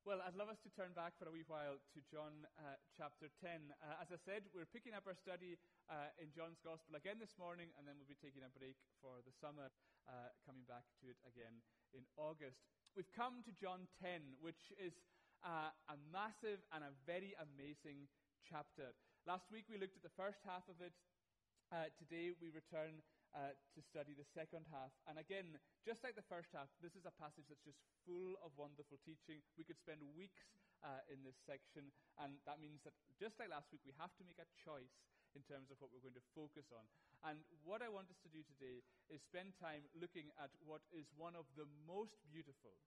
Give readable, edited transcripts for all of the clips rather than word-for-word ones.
Well, I'd love us to turn back for a wee while to John chapter 10. As I said, we're picking up our study in John's Gospel again this morning, and then we'll be taking a break for the summer, coming back to it again in August. We've come to John 10, which is a massive and a very amazing chapter. Last week we looked at the first half of it. Today we return to study the second half. And again, just like the first half, this is a passage that's just full of wonderful teaching. We could spend weeks in this section, and that means that just like last week, we have to make a choice in terms of what we're going to focus on. And what I want us to do today is spend time looking at what is one of the most beautiful,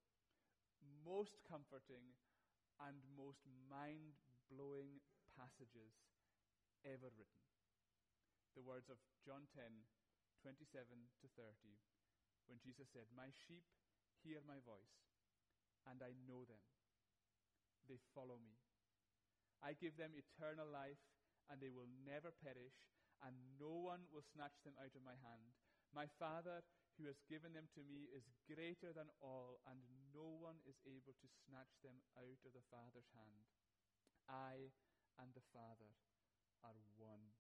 most comforting, and most mind-blowing passages ever written. The words of John 10, 27 to 30, when Jesus said, "My sheep hear my voice, and I know them. They follow me. I give them eternal life, and they will never perish, and no one will snatch them out of my hand. My Father, who has given them to me, is greater than all, and no one is able to snatch them out of the Father's hand. I and the Father are one."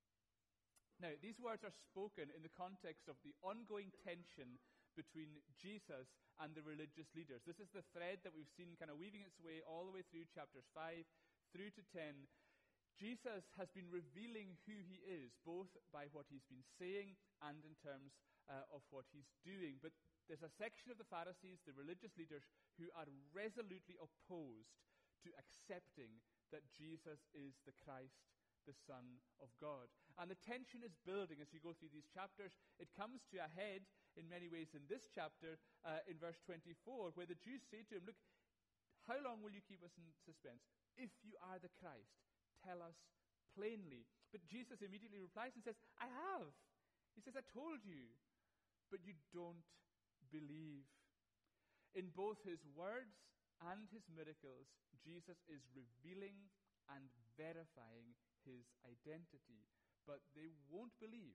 Now, these words are spoken in the context of the ongoing tension between Jesus and the religious leaders. This is the thread that we've seen kind of weaving its way all the way through chapters 5 through to 10. Jesus has been revealing who he is, both by what he's been saying and in terms of what he's doing. But there's a section of the Pharisees, the religious leaders, who are resolutely opposed to accepting that Jesus is the Christ, the Son of God. And the tension is building as you go through these chapters. It comes to a head in many ways in this chapter, in verse 24, where the Jews say to him, "Look, how long will you keep us in suspense? If you are the Christ, tell us plainly." But Jesus immediately replies and says, "I have." He says, "I told you, but you don't believe." In both his words and his miracles, Jesus is revealing and verifying his identity, but they won't believe.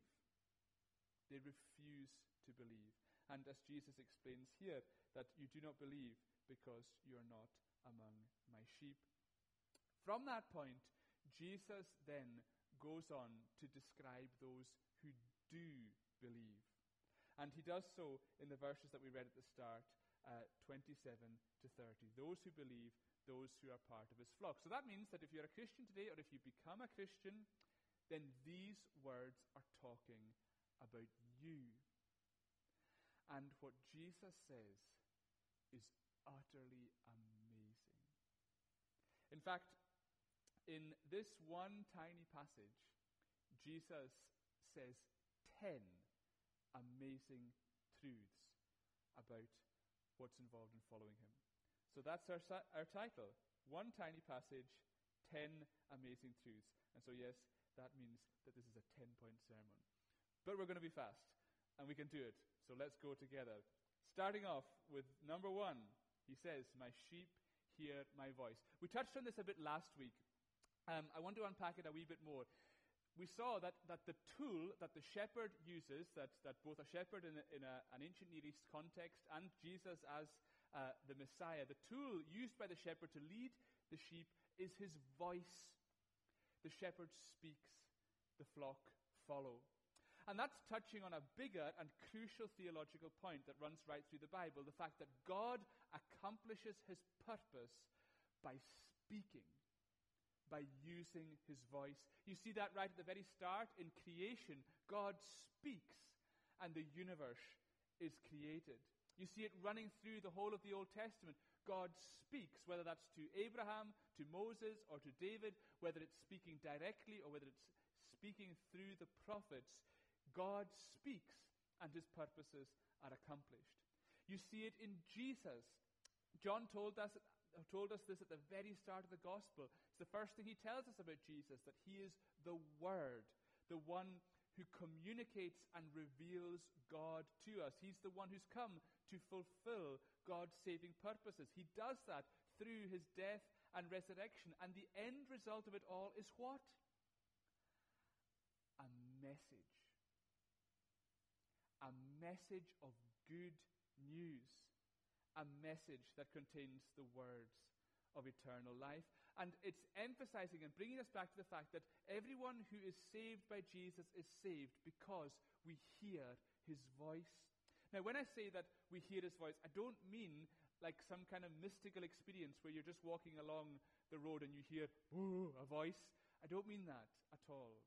They refuse to believe. And as Jesus explains here, that you do not believe because you are not among my sheep. From that point, Jesus then goes on to describe those who do believe. And he does so in the verses that we read at the start, 27 to 30. Those who believe, those who are part of his flock. So that means that if you're a Christian today, or if you become a Christian, then these words are talking about you. And what Jesus says is utterly amazing. In fact, in this one tiny passage, Jesus says 10 amazing truths about what's involved in following him. So that's our title. One tiny passage, 10 amazing truths. And so yes, that means that this is a 10-point sermon. But we're going to be fast, and we can do it. So let's go together. Starting off with number 1, he says, "My sheep hear my voice." We touched on this a bit last week. I want to unpack it a wee bit more. We saw that the tool that the shepherd uses, that both a shepherd in an ancient Near East context and Jesus as the Messiah, the tool used by the shepherd to lead the sheep is his voice. The shepherd speaks, the flock follow. And that's touching on a bigger and crucial theological point that runs right through the Bible, the fact that God accomplishes his purpose by speaking, by using his voice. You see that right at the very start in creation. God speaks and the universe is created. You see it running through the whole of the Old Testament. God speaks, whether that's to Abraham, to Moses, or to David, whether it's speaking directly or whether it's speaking through the prophets. God speaks and his purposes are accomplished. You see it in Jesus. John told us this at the very start of the gospel. It's the first thing he tells us about Jesus, that he is the Word, the one who communicates and reveals God to us. He's the one who's come to fulfill God's saving purposes. He does that through his death and resurrection. And the end result of it all is what? A message. A message of good news. A message that contains the words of eternal life. And it's emphasizing and bringing us back to the fact that everyone who is saved by Jesus is saved because we hear his voice. Now, when I say that we hear his voice, I don't mean like some kind of mystical experience where you're just walking along the road and you hear a voice. I don't mean that at all.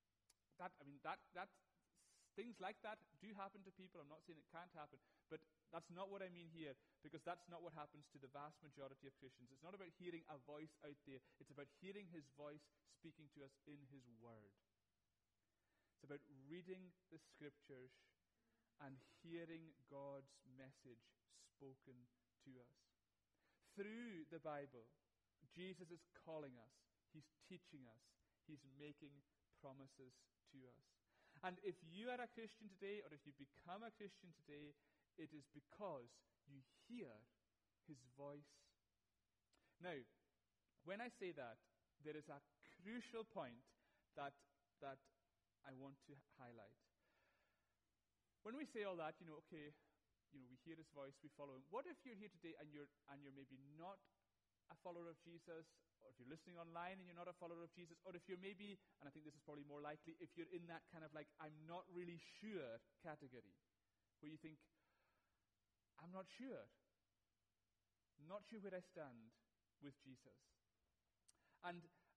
Things like that do happen to people. I'm not saying it can't happen, but that's not what I mean here, because that's not what happens to the vast majority of Christians. It's not about hearing a voice out there. It's about hearing his voice speaking to us in his word. It's about reading the scriptures and hearing God's message spoken to us. Through the Bible, Jesus is calling us. He's teaching us. He's making promises to us. And if you are a Christian today, or if you become a Christian today, it is because you hear his voice. Now, when I say that, there is a crucial point that I want to highlight. When we say all that, we hear his voice, we follow him. What if you're here today and you're maybe not a follower of Jesus, or if you're listening online and you're not a follower of Jesus, or if you're maybe, and I think this is probably more likely, if you're in that kind of like, I'm not really sure category, where you think, I'm not sure where I stand with Jesus. And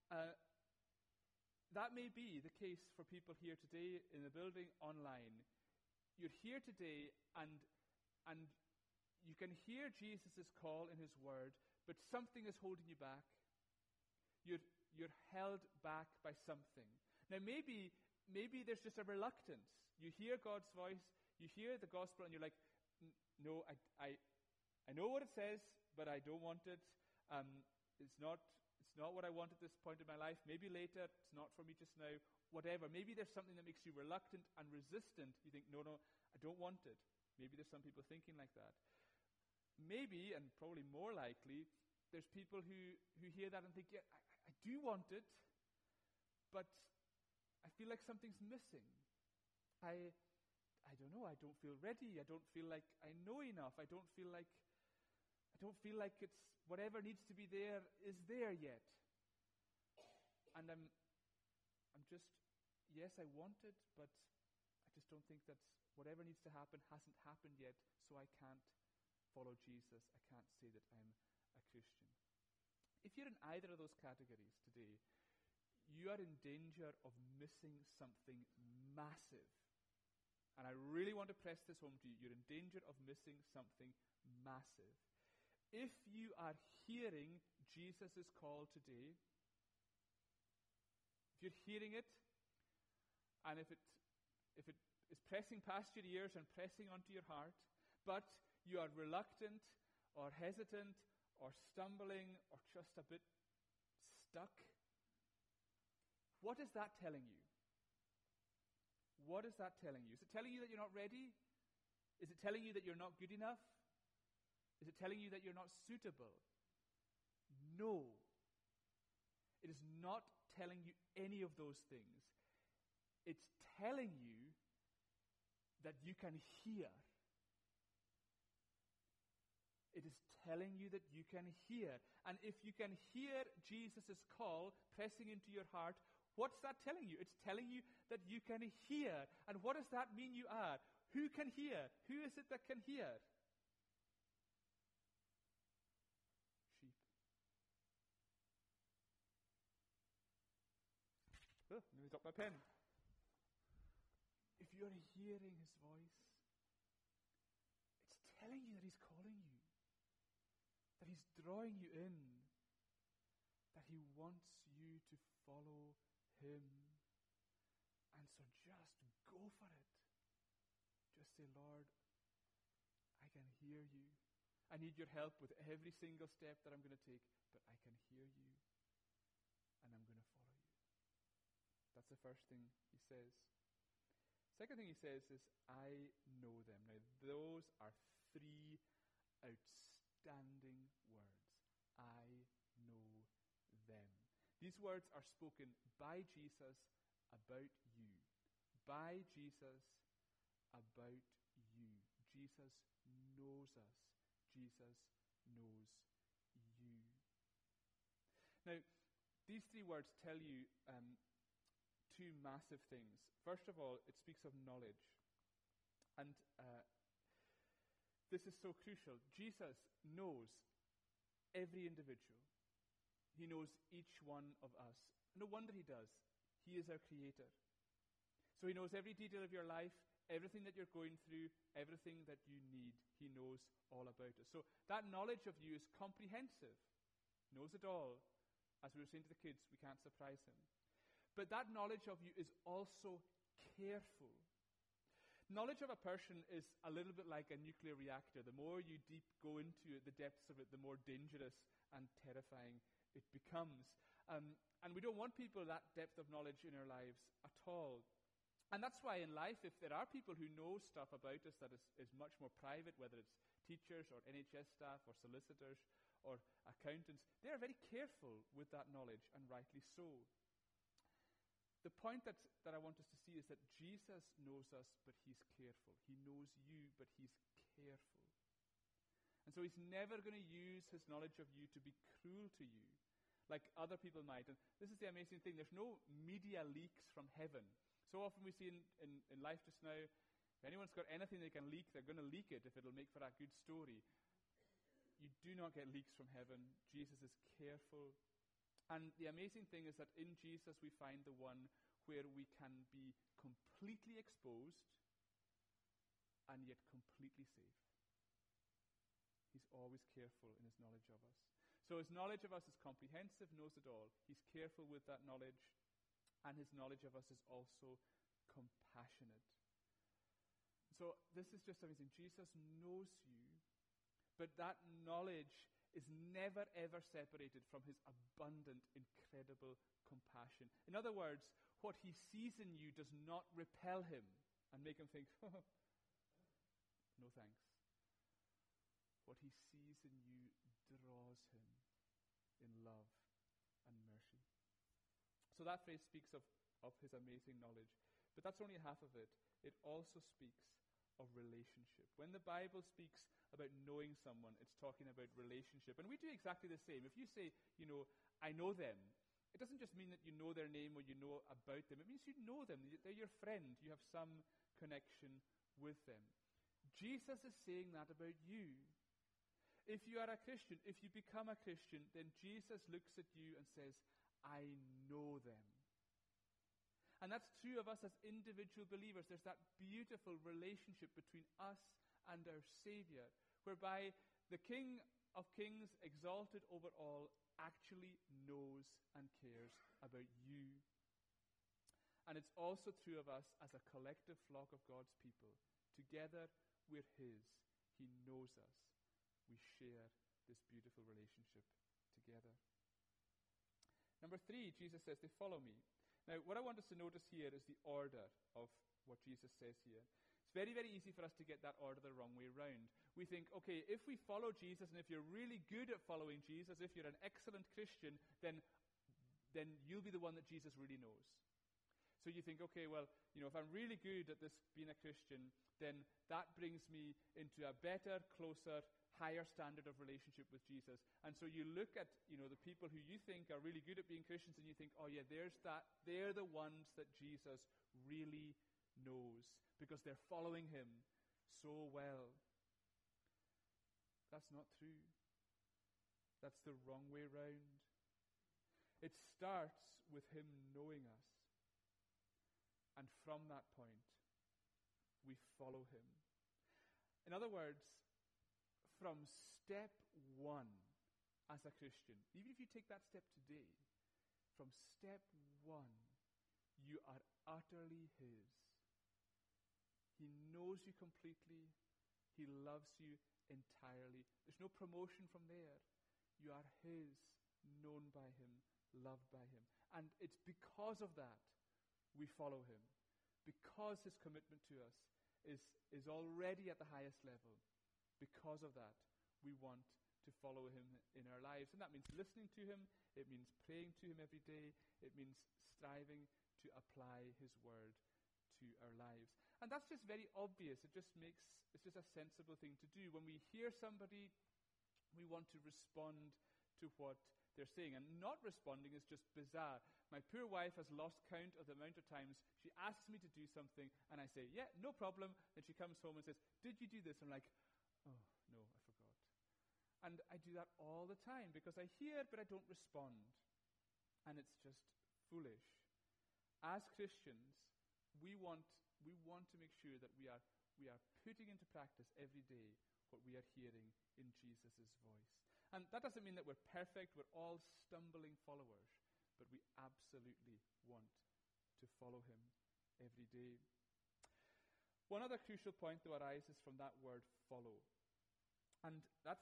that may be the case for people here today in the building, online. You're here today and you can hear Jesus' call in his word, but something is holding you back. You're held back by something. Now maybe there's just a reluctance. You hear God's voice, you hear the gospel, and you're like, no, I know what it says, but I don't want it. It's not what I want at this point in my life. Maybe later, it's not for me just now. Whatever. Maybe there's something that makes you reluctant and resistant. You think, no, I don't want it. Maybe there's some people thinking like that. Maybe, and probably more likely, there's people who hear that and think, yeah, I do want it, but I feel like something's missing. I don't know, I don't feel ready. I don't feel like I know enough. I don't feel like it's whatever needs to be there is there yet. And I'm just, yes, I want it, but I just don't think that whatever needs to happen hasn't happened yet, so I can't follow Jesus. I can't say that I'm a Christian. If you're in either of those categories today, you are in danger of missing something massive. And I really want to press this home to you. You're in danger of missing something massive. If you are hearing Jesus' call today, if you're hearing it, and if it is pressing past your ears and pressing onto your heart, but you are reluctant or hesitant or stumbling or just a bit stuck, what is that telling you? What is that telling you? Is it telling you that you're not ready? Is it telling you that you're not good enough? Is it telling you that you're not suitable? No. It is not telling you any of those things. It's telling you that you can hear. It is telling you that you can hear. And if you can hear Jesus' call pressing into your heart, what's that telling you? It's telling you that you can hear. And what does that mean you are? Who can hear? Who is it that can hear? Sheep. Oh, nearly dropped my pen. If you're hearing his voice, it's telling you that he's calling you, that he's drawing you in, that he wants you to follow him. And so just go for it. Just say, Lord, I can hear you. I need your help with every single step that I'm going to take, but I can hear you, and I'm going to follow you. That's the first thing he says. Second thing he says is, I know them. Now, those are three outstanding words. I know them. These words are spoken by Jesus about you. By Jesus about you. Jesus knows us. Jesus knows you. Now, these three words tell you two massive things. First of all, it speaks of knowledge. And this is so crucial. Jesus knows every individual. He knows each one of us. No wonder he does. He is our creator. So he knows every detail of your life, everything that you're going through, everything that you need. He knows all about it. So that knowledge of you is comprehensive. He knows it all. As we were saying to the kids, we can't surprise him. But that knowledge of you is also careful. Knowledge of a person is a little bit like a nuclear reactor. The more you go into it, the depths of it, the more dangerous and terrifying it becomes. And we don't want people that depth of knowledge in our lives at all. And that's why in life, if there are people who know stuff about us that is much more private, whether it's teachers or NHS staff or solicitors or accountants, they are very careful with that knowledge, and rightly so. The point that I want us to see is that Jesus knows us, but he's careful. He knows you, but he's careful. And so he's never going to use his knowledge of you to be cruel to you, like other people might. And this is the amazing thing. There's no media leaks from heaven. So often we see in life just now, if anyone's got anything they can leak, they're going to leak it if it'll make for a good story. You do not get leaks from heaven. Jesus is careful. And the amazing thing is that in Jesus we find the one where we can be completely exposed and yet completely safe. He's always careful in his knowledge of us. So his knowledge of us is comprehensive, knows it all. He's careful with that knowledge, and his knowledge of us is also compassionate. So this is just amazing. Jesus knows you, but that knowledge is never ever separated from his abundant, incredible compassion. In other words, what he sees in you does not repel him and make him think, oh, no thanks. What he sees in you draws him in love and mercy. So that phrase speaks of his amazing knowledge. But that's only half of it. It also speaks of relationship. When the Bible speaks about knowing someone, it's talking about relationship. And we do exactly the same. If you say, I know them, it doesn't just mean that you know their name or you know about them. It means you know them. They're your friend. You have some connection with them. Jesus is saying that about you. If you are a Christian, if you become a Christian, then Jesus looks at you and says, I know them. And that's true of us as individual believers. There's that beautiful relationship between us and our Savior, whereby the King of Kings, exalted over all, actually knows and cares about you. And it's also true of us as a collective flock of God's people. Together, we're his. He knows us. We share this beautiful relationship together. Number 3, Jesus says, they follow me. Now, what I want us to notice here is the order of what Jesus says here. It's very, very easy for us to get that order the wrong way around. We think, okay, if we follow Jesus, and if you're really good at following Jesus, if you're an excellent Christian, then you'll be the one that Jesus really knows. So you think, okay, well, if I'm really good at this being a Christian, then that brings me into a better, closer, higher standard of relationship with Jesus. And so you look at, the people who you think are really good at being Christians, and you think, oh yeah, they're the ones that Jesus really knows, because they're following him so well. That's not true. That's the wrong way round. It starts with him knowing us. And from that point, we follow him. In other words, from step 1 as a Christian, even if you take that step today, from step 1, you are utterly his. He knows you completely. He loves you entirely. There's no promotion from there. You are his, known by him, loved by him. And it's because of that we follow him. Because his commitment to us is already at the highest level. Because of that, we want to follow him in our lives. And that means listening to him. It means praying to him every day. It means striving to apply his word to our lives. And that's just very obvious. It's just a sensible thing to do. When we hear somebody, we want to respond to what they're saying. And not responding is just bizarre. My poor wife has lost count of the amount of times she asks me to do something, and I say, yeah, no problem. Then she comes home and says, did you do this? I'm like, oh, no, I forgot. And I do that all the time because I hear, but I don't respond. And it's just foolish. As Christians, we want to make sure that we are putting into practice every day what we are hearing in Jesus' voice. And that doesn't mean that we're perfect, we're all stumbling followers, but we absolutely want to follow him every day. One other crucial point, though, arises from that word follow. And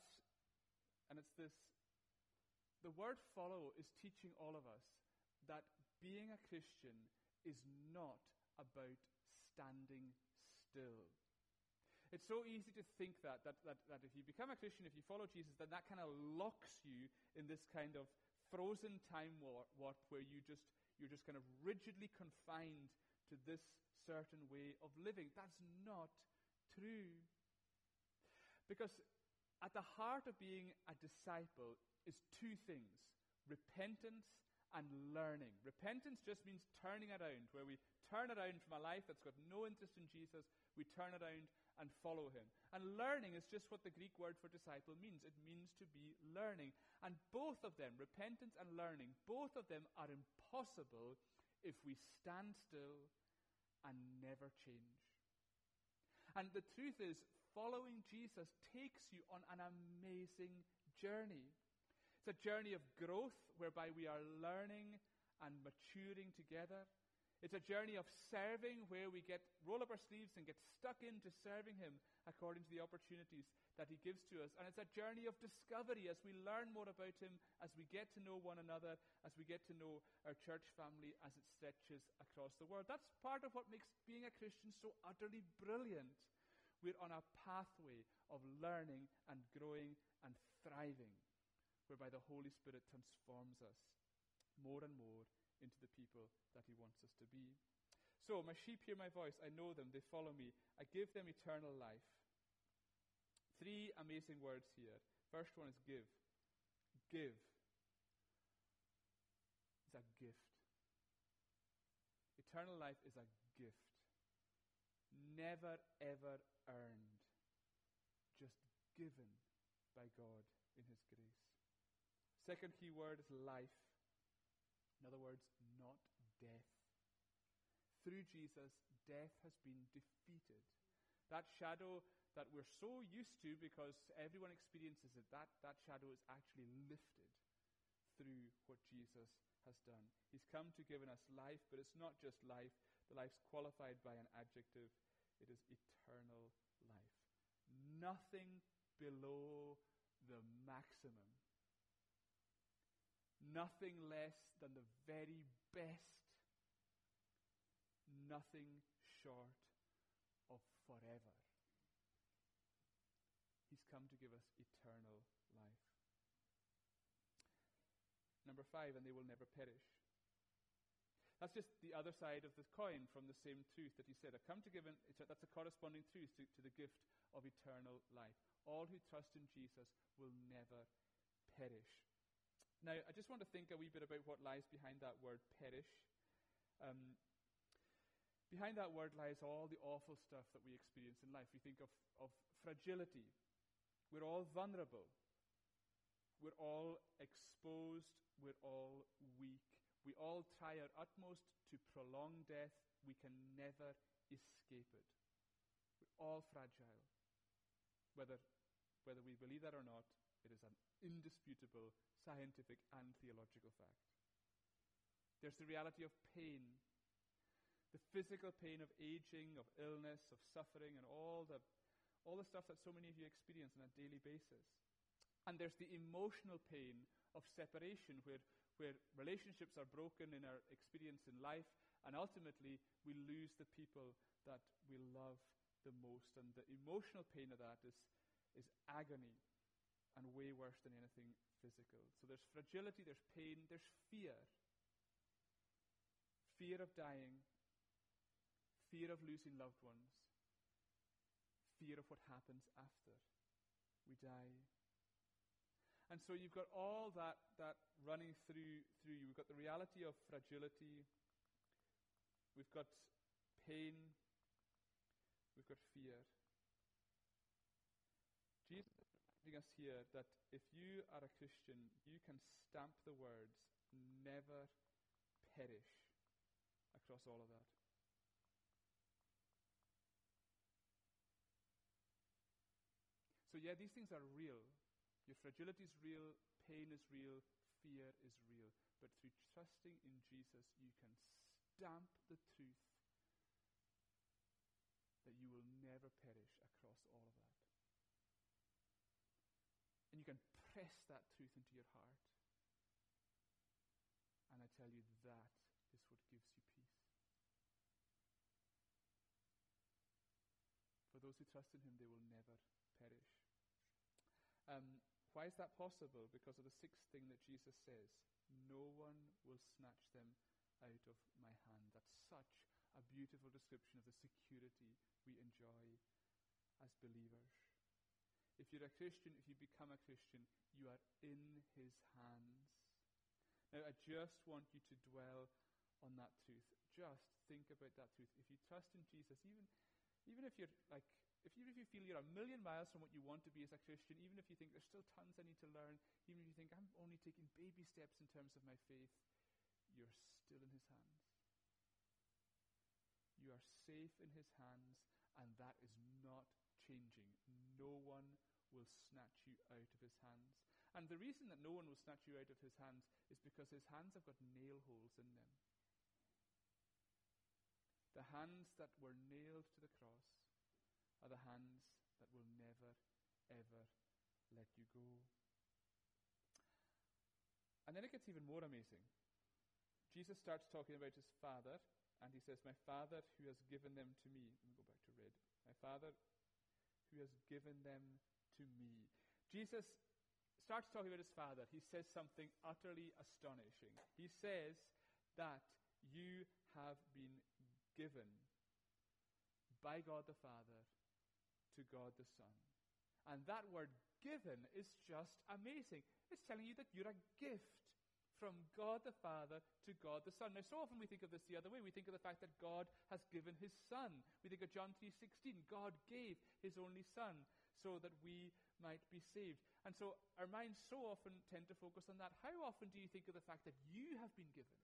it's this: the word follow is teaching all of us that being a Christian is not about standing still. It's so easy to think that if you become a Christian, if you follow Jesus, then that kind of locks you in this kind of frozen time warp where you're just kind of rigidly confined to this certain way of living. That's not true. Because at the heart of being a disciple is two things: repentance and learning. Repentance just means turning around, where we turn around from a life that's got no interest in Jesus, we turn around and follow him. And learning is just what the Greek word for disciple means. It means to be learning. And both of them, repentance and learning, both of them are impossible if we stand still and never change. And the truth is, following Jesus takes you on an amazing journey. It's a journey of growth whereby we are learning and maturing together. It's a journey of serving where we roll up our sleeves and get stuck into serving him according to the opportunities that he gives to us. And it's a journey of discovery as we learn more about him, as we get to know one another, as we get to know our church family as it stretches across the world. That's part of what makes being a Christian so utterly brilliant. We're on a pathway of learning and growing and thriving, whereby the Holy Spirit transforms us more and more into the people that he wants us to be. So, my sheep hear my voice. I know them. They follow me. I give them eternal life. 3 amazing words here. First one is give. Give. It's a gift. Eternal life is a gift. Never, ever earned. Just given by God in his grace. Second key word is life. In other words, not death. Through Jesus, death has been defeated. That shadow that we're so used to because everyone experiences it, that shadow is actually lifted through what Jesus has done. He's come to give us life, but it's not just life. The life's qualified by an adjective. It is eternal life. Nothing below the maximum. Nothing less than the very best. Nothing short of forever. He's come to give us eternal life. Number 5, and they will never perish. That's just the other side of the coin from the same truth that he said. I've come to give that's a corresponding truth to the gift of eternal life. All who trust in Jesus will never perish. Now, I just want to think a wee bit about what lies behind that word perish. Behind that word lies all the awful stuff that we experience in life. We think of fragility. We're all vulnerable. We're all exposed. We're all weak. We all try our utmost to prolong death. We can never escape it. We're all fragile. Whether we believe that or not, it is an indisputable scientific and theological fact. There's the reality of pain, the physical pain of aging, of illness, of suffering, and all the stuff that so many of you experience on a daily basis. And there's the emotional pain of separation, where relationships are broken in our experience in life, and ultimately we lose the people that we love the most. And the emotional pain of that is agony, and way worse than anything physical. So there's fragility, there's pain, there's fear. Fear of dying, fear of losing loved ones, fear of what happens after we die. And so you've got all that running through you. We've got the reality of fragility. We've got pain. We've got fear. Jesus is reminding us here that if you are a Christian, you can stamp the words, never perish, across all of that. So yeah, these things are real. Your fragility is real, pain is real, fear is real. But through trusting in Jesus, you can stamp the truth that you will never perish across all of that. And you can press that truth into your heart. And I tell you, that is what gives you peace. For those who trust in him, they will never perish. Why is that possible? Because of the sixth thing that Jesus says, no one will snatch them out of my hand. That's such a beautiful description of the security we enjoy as believers. If you're a Christian, if you become a Christian, you are in his hands. Now, I just want you to dwell on that truth. Just think about that truth. If you trust in Jesus, even if you're like, even if you feel you're a million miles from what you want to be as a Christian, even if you think there's still tons I need to learn, even if you think I'm only taking baby steps in terms of my faith, you're still in his hands. You are safe in his hands, and that is not changing. No one will snatch you out of his hands. And the reason that no one will snatch you out of his hands is because his hands have got nail holes in them. The hands that were nailed to the cross are the hands that will never, ever let you go. And then it gets even more amazing. Jesus starts talking about his Father, and he says, my Father who has given them to me. Let me go back to red. My Father who has given them to me. Jesus starts talking about his Father. He says something utterly astonishing. He says that you have been given by God the Father to God the Son. And that word given is just amazing. It's telling you that you're a gift from God the Father to God the Son. Now, so often we think of this the other way. We think of the fact that God has given his Son. We think of John 3:16. God gave his only Son so that we might be saved. And so our minds so often tend to focus on that. How often do you think of the fact that you have been given?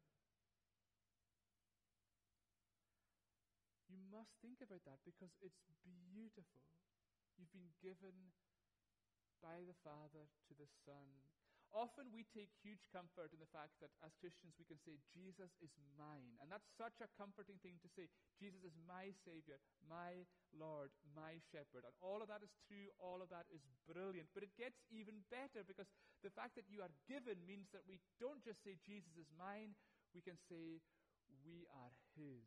You must think about that because it's beautiful. You've been given by the Father to the Son. Often we take huge comfort in the fact that as Christians we can say, Jesus is mine. And that's such a comforting thing to say. Jesus is my Savior, my Lord, my Shepherd. And all of that is true, all of that is brilliant. But it gets even better because the fact that you are given means that we don't just say, Jesus is mine, we can say, we are his.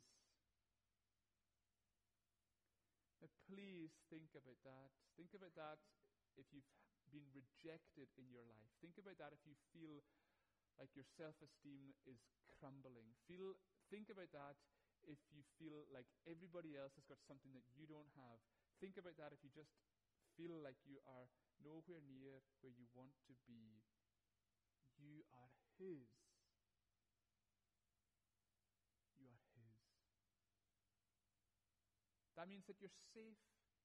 Now, please think about that. Think about that if you've been rejected in your life. Think about that if you feel like your self-esteem is crumbling. Think about that if you feel like everybody else has got something that you don't have. Think about that if you just feel like you are nowhere near where you want to be. You are his. You are his. That means that you're safe.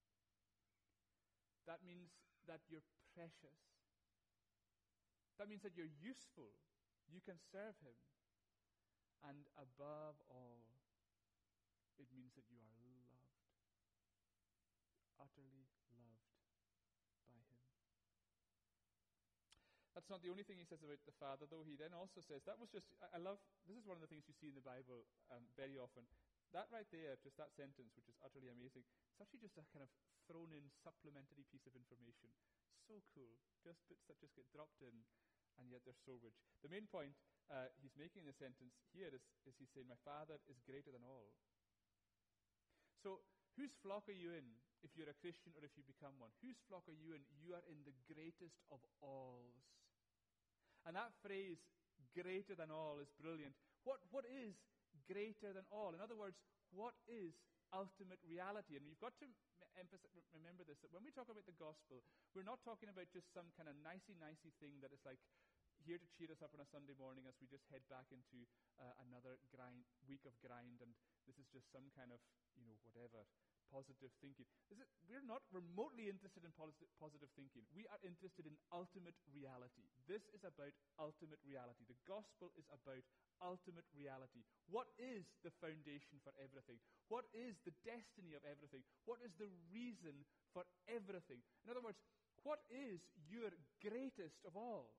That means that you're precious. That means that you're useful. You can serve him. And above all, it means that you are loved. Utterly loved by him. That's not the only thing he says about the Father, though. He then also says, this is one of the things you see in the Bible very often. That right there, just that sentence, which is utterly amazing, it's actually just a kind of thrown in supplementary piece of information. So cool. Just bits that just get dropped in, and yet they're so rich. The main point he's making in the sentence here is he's saying, my Father is greater than all. So, whose flock are you in if you're a Christian or if you become one? Whose flock are you in? You are in the greatest of alls. And that phrase, greater than all, is brilliant. What is greater than all? In other words, what is ultimate reality? And we've got to remember this, that when we talk about the gospel, we're not talking about just some kind of nicey thing that is like here to cheer us up on a Sunday morning as we just head back into another week of grind, and this is just some kind of, whatever, positive thinking. We're not remotely interested in positive thinking. We are interested in ultimate reality. This is about ultimate reality. The gospel is about ultimate reality. What is the foundation for everything? What is the destiny of everything? What is the reason for everything? In other words, what is your greatest of all?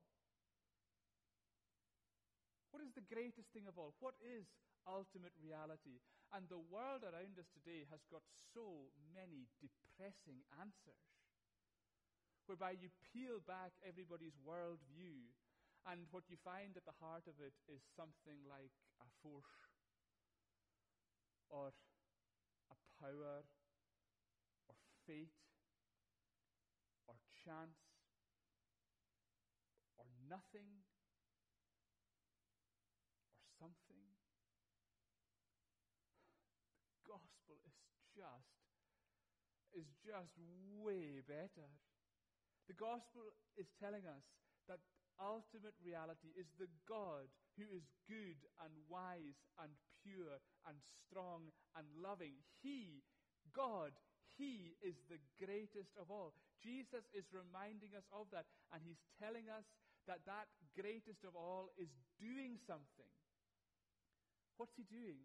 What is the greatest thing of all? What is ultimate reality? And the world around us today has got so many depressing answers, whereby you peel back everybody's worldview, and what you find at the heart of it is something like a force, or a power, or fate, or chance, or nothing, or something. The gospel is just way better. The gospel is telling us that ultimate reality is the God who is good and wise and pure and strong and loving. God, He is the greatest of all. Jesus is reminding us of that, and He's telling us that that greatest of all is doing something. What's He doing?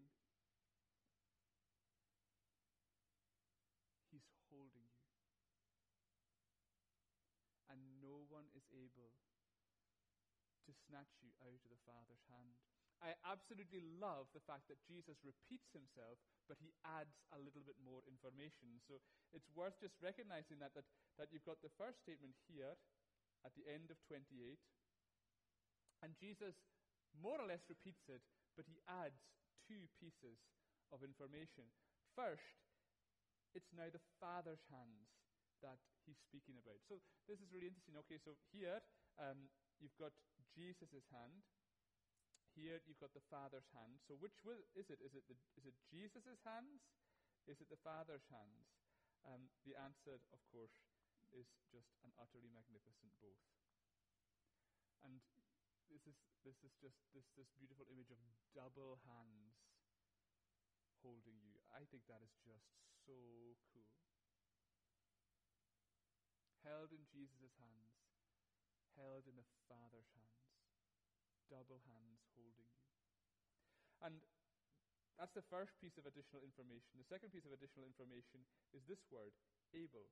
He's holding you. And no one is able to snatch you out of the Father's hand. I absolutely love the fact that Jesus repeats Himself, but He adds a little bit more information. So it's worth just recognizing that you've got the first statement here at the end of 28, and Jesus more or less repeats it, but He adds two pieces of information. First, it's now the Father's hands that He's speaking about. So this is really interesting. Okay, so here you've got Jesus' hand. Here you've got the Father's hand. So which is it? Is it Jesus' hands? Is it the Father's hands? The answer, of course, is just an utterly magnificent both. And this is just this beautiful image of double hands holding you. I think that is just so cool. Held in Jesus' hands, held in the Father's hands, double hands holding you. And that's the first piece of additional information. The second piece of additional information is this word, able.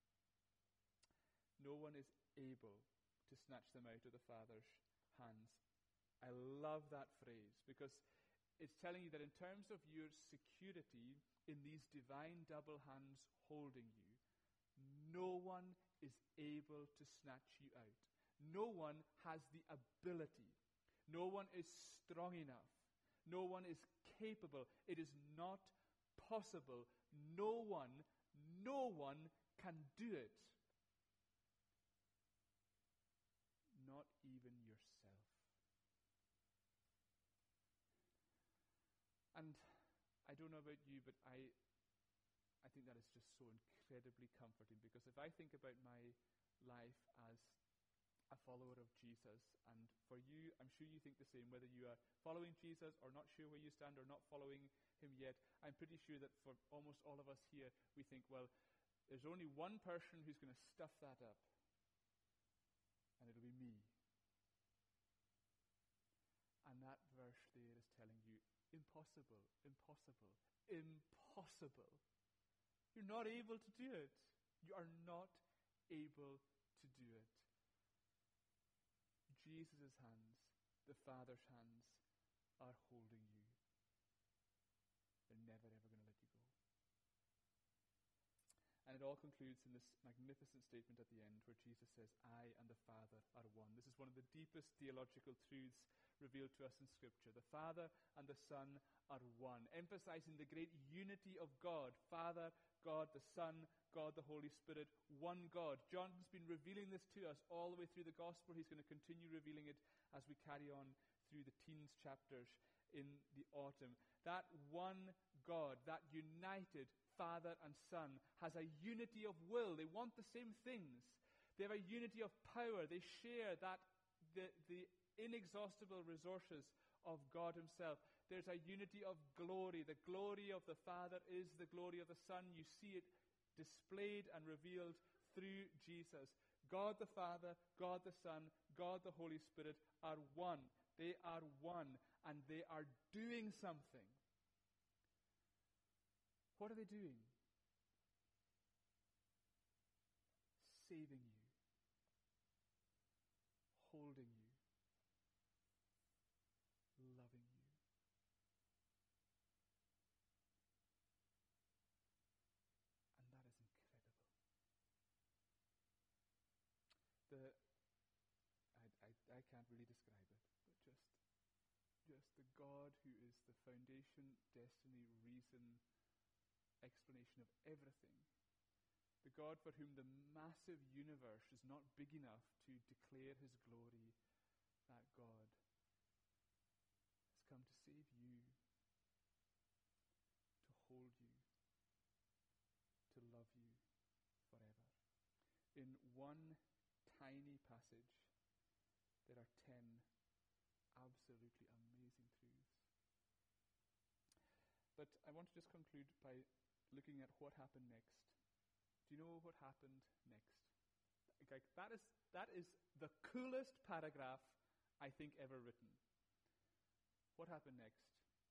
No one is able to snatch them out of the Father's hands. I love that phrase, because it's telling you that in terms of your security in these divine double hands holding you, no one is able to snatch you out. No one has the ability. No one is strong enough. No one is capable. It is not possible. No one can do it. Not even yourself. And I don't know about you, but I think that is just so incredibly comforting, because if I think about my life as a follower of Jesus, and for you, I'm sure you think the same, whether you are following Jesus or not sure where you stand or not following Him yet, I'm pretty sure that for almost all of us here, we think, well, there's only one person who's going to stuff that up, and it'll be me. And that verse there is telling you, impossible, impossible, impossible. You're not able to do it. You are not able to do it. Jesus' hands, the Father's hands, are holding you. They're never, ever going to let you go. And it all concludes in this magnificent statement at the end where Jesus says, I and the Father are one. This is one of the deepest theological truths revealed to us in Scripture. The Father and the Son are one, emphasizing the great unity of God. Father, God, the Son, God, the Holy Spirit, one God. John's been revealing this to us all the way through the Gospel. He's going to continue revealing it as we carry on through the teens chapters in the autumn. That one God, that united Father and Son, has a unity of will. They want the same things. They have a unity of power. They share that the inexhaustible resources of God himself. There's a unity of glory. The glory of the Father is the glory of the Son. You see it displayed and revealed through Jesus. God the Father, God the Son, God the Holy Spirit are one. They are one, and they are doing something. What are they doing? Saving you, holding you, loving you. And that is incredible. I can't really describe it, but just the God who is the foundation, destiny, reason, explanation of everything. The God for whom the massive universe is not big enough to declare his glory. That God has come to save you, to hold you, to love you forever. In one tiny passage, there are 10 absolutely amazing truths. But I want to just conclude by looking at what happened next. Do you know what happened next? Like, that is the coolest paragraph I think ever written. What happened next?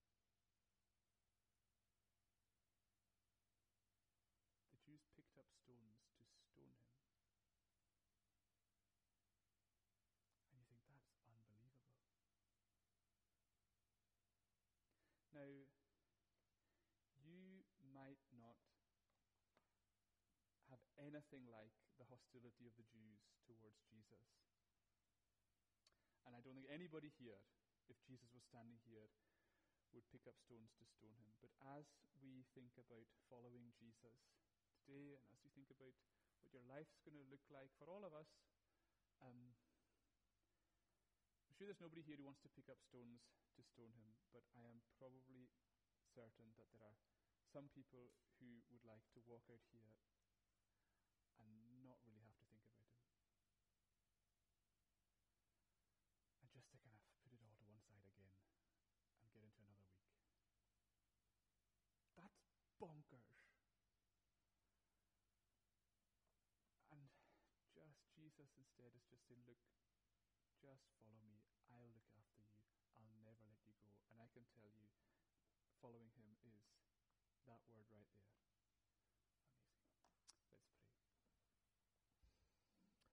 The Jews picked up stones to stone him. And you think, that's unbelievable. Now, you might not have anything like the hostility of the Jews towards Jesus. And I don't think anybody here, if Jesus was standing here, would pick up stones to stone him. But as we think about following Jesus today, and as we think about what your life's going to look like for all of us, I'm sure there's nobody here who wants to pick up stones to stone him, but I am probably certain that there are some people who would like to walk out here and not really have to think about him. And just to kind of put it all to one side again and get into another week. That's bonkers. And just Jesus instead is just saying, look, just follow me. I'll look after you. I'll never let you go. And I can tell you, following him is that word right there.